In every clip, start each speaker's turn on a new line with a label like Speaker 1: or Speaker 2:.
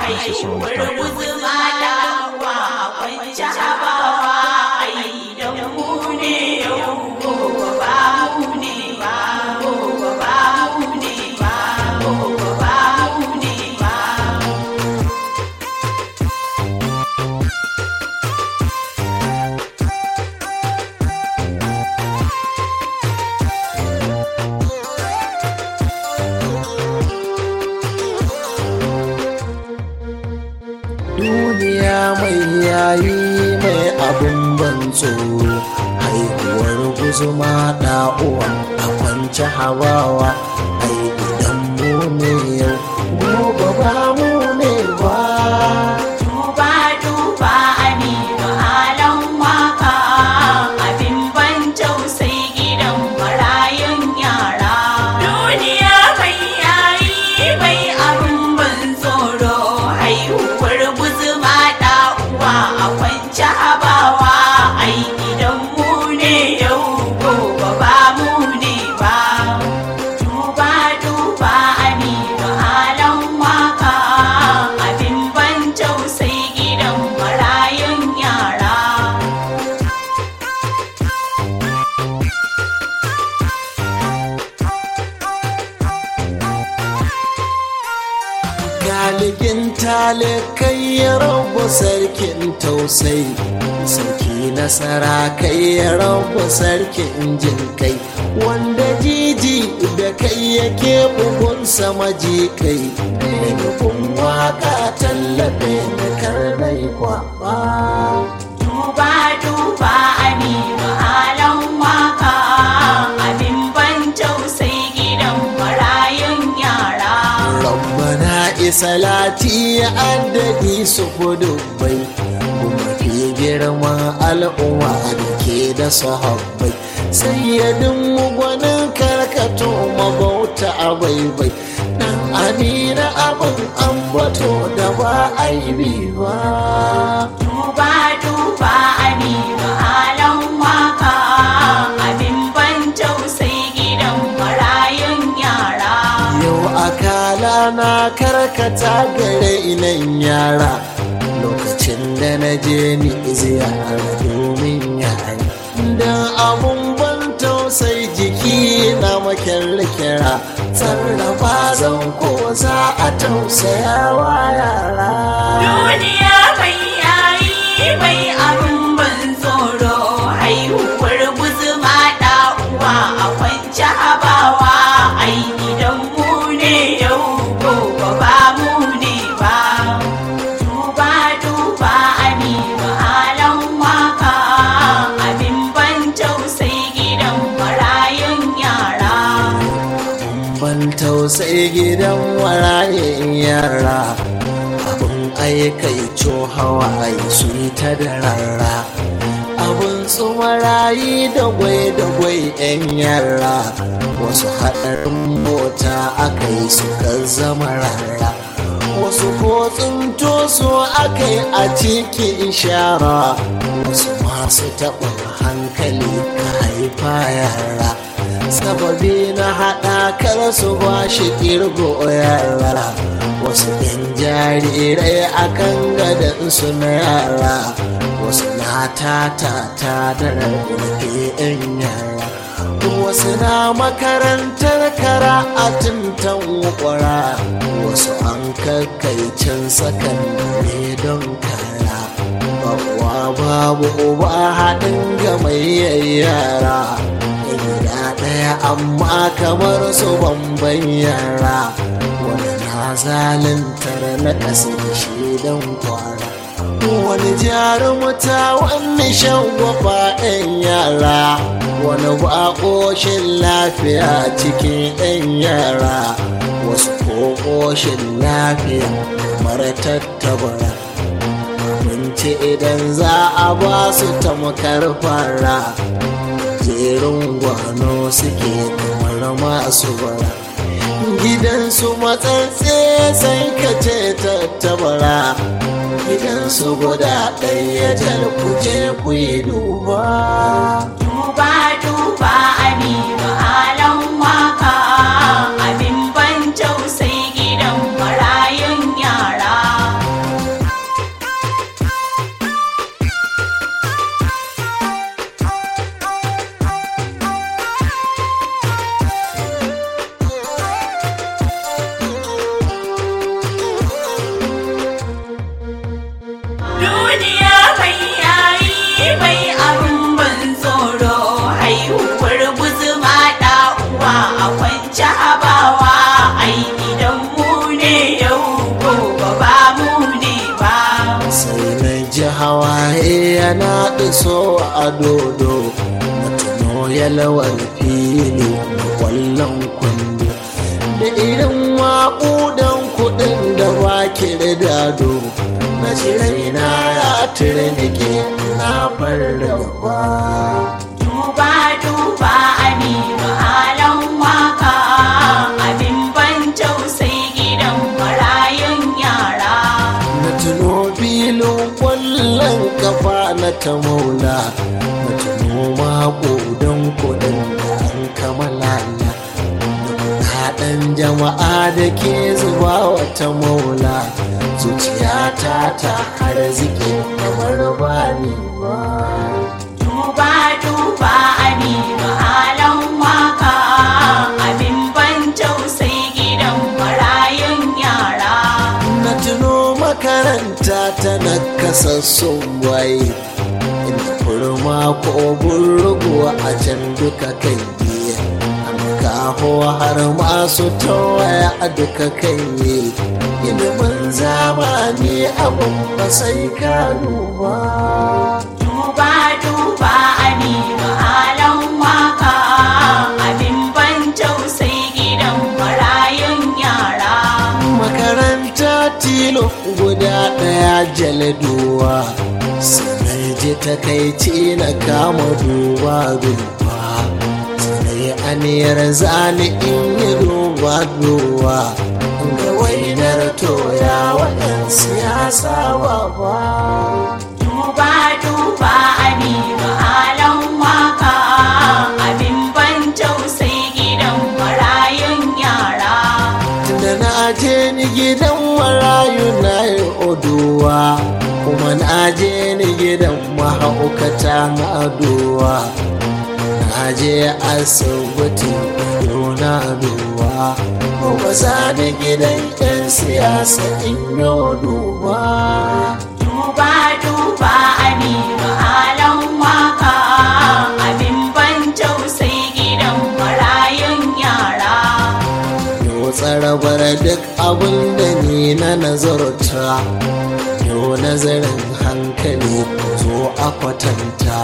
Speaker 1: haihuwar guzuma da wa kwanci habawa ai da mu ne yau gobe ba mu ne ba gobe ba mu ne ba gobe ba mu ne ba.
Speaker 2: Duniya mai yayi mai abin ban tsoro, haihuwar guzuma da uwa a kwanci hawawa ai idan mu ne yau gobe ba mu ne ba.
Speaker 1: Duba duba Aminu halin waka abin ban tausayi gidan marayun yara. Duniya mai yayi mai abin ban tsoro, haihuwar guzuma da uwa a kwanci habawa ai gidan mu ne yau gobe ba mu ne ba. Duba duba Aminu halin waka abin ban tausayi gidan marayun yara.
Speaker 2: Galibin talikai ya rabu sarkin tausayi, sarki nasara kai ya rabu sarkin jin kai, wanda jiji da kai yake bugun sama ji kai, mai nufin waka tallafe da karnai kwaba.
Speaker 1: Duba duba Aminu halin waka abin ban tausayi gidan marayun yara.
Speaker 2: Rabbana isalati ya addadi su dubbai, kuma fi girman al'umma da ke da sahabbai, sayyadin mugwanin karkato mabauta a baibai, dan amina abin ambato da ba aibi ba.
Speaker 1: Duba duba Aminu halin waka abin ban tausayi gidan marayun yara.
Speaker 2: Yau akala na karkata gare inan yara, lokacin da na je ni ziyara domin yayi, dan abun ban tausayi jiki na makyarkira, sarrafa zan ko za a tausaya wa yara.
Speaker 1: Duniya mai yayi mai abin ban tsoro, haihuwar guzuma da uwa a kwanci habawa ai gidan mu ne yau gobe ba mu ne ba. Duba duba Aminu halin waka abin ban tausayi gidan marayun yara.
Speaker 2: Ban tausayi gidan warayen yara, abin aikaico hawaye su yi ta da rara, abin tsumarayi da gwai 'yan yara, wasu haɗarin mota aka yi suka zama rara, wasu ko tsinto su aka yi a cikin shara, wasu masu taɓin hankali ka haifa yara, sababi na haɗakar su ba shi ƙirgo yara, wasu ɗan jarirai akan gadon su na yara, wasu na tatata da rarrafe 'yan yara, wasu na makarantar kara a tuntan wukwara, wasu an kakkaicin sakandare don kara, babuwa babu uba haɗin gamayyar yara, gida ɗaya amma kamar su bamban yara, wani na zalintar na ƙasa shi don kwara, wani jarumta wani shagwaba 'yan yara, wani ba ƙoshin lafiya cikin 'yan yara, wasu ko ƙoshin lafiya kamar tattabara, abinci idan za a ba su tamkar fara, jerin gwano suke kamar masu bara, gidansu matsatse sai ka ce tattabara, gidansu guda ɗaya jalkuje ku yi duba.
Speaker 1: Duba duba Aminu halin waka abin ban tausayi gidan marayun yara.
Speaker 2: a dodo na tuno yalwar fili da kwallon kwando da irin maƙudan kuɗin da ba dado na raina ya turnike na fargaba.
Speaker 1: Duba duba Aminu Alan waka abin ban tausayi gidan marayun yara.
Speaker 2: Na tuno filin kwallon kafa na ta maula na tuno maƙudan kuɗin da an kammala haɗin jama'a da ke zuba wata maula zuciyata ta harziki kamar bani ba.
Speaker 1: Duba duba Aminu Alan waka abin ban tausayi gidan marayun yara.
Speaker 2: Na tuno makaranta ta nakasassun waye inda kurma ko burguwa a can duka kai kaho har masu tawaya a duka kai ne ilimin zamani abin ba sai ka duba.
Speaker 1: Duba duba Aminu Alan waka abin ban tausayi gidan marayun yara.
Speaker 2: Makaranta tilo guda ɗaya jaladuwa sannan ji takaici na kama duba duba aniyar zane in yi duba duba ga wainar toya waɗan siyasa ba.
Speaker 1: Duba duba Aminu Alan waka abin ban tausayi gidan marayun yara.
Speaker 2: Da na je ni gidan marayu na yi oduwa kuma na je ni gidan mahaukata na aduwa. Aje asibiti yona duba ba za ni gidan 'yan siyasa in yau duba.
Speaker 1: Duba duba Aminu Alan waka abin ban tausayi gidan marayun yara.
Speaker 2: Yau tsarabar duk abin da ni na nazarta yau nazarin hankali zo a kwatanta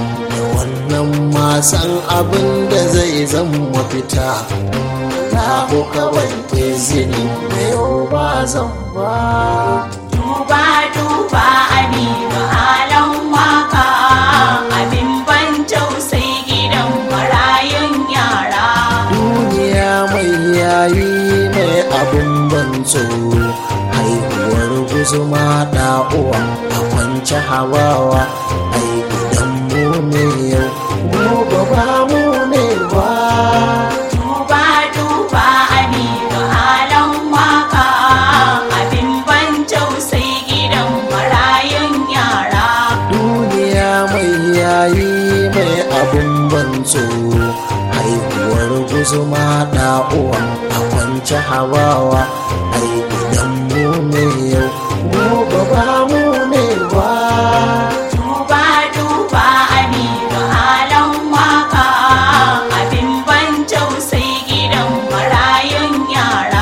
Speaker 2: wannan masan abin da zai zan mafita na kawai izini na yau ba zan ba.
Speaker 1: Duba duba Aminu Alan waka abin ban tausayi gidan marayun yara.
Speaker 2: Duniya mai yayi mai abin ban tsoro haihuwar guzuma da uwa a kwance hawawa ai idan mu ne yau gobe ba mu ne ba.
Speaker 1: Duba duba Aminu Alan waka abin ban tausayi gidan marayun yara.
Speaker 2: Duniya mai yayi mai abin ban tsoro haihuwar guzuma da uwa a kwance hawawa ai idan mu ne yau gobe ba mu ne ba.
Speaker 1: Duba duba Aminu Alan waka abin ban tausayi gidan marayun yara.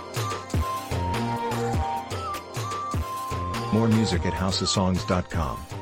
Speaker 3: More music at housesongs.com.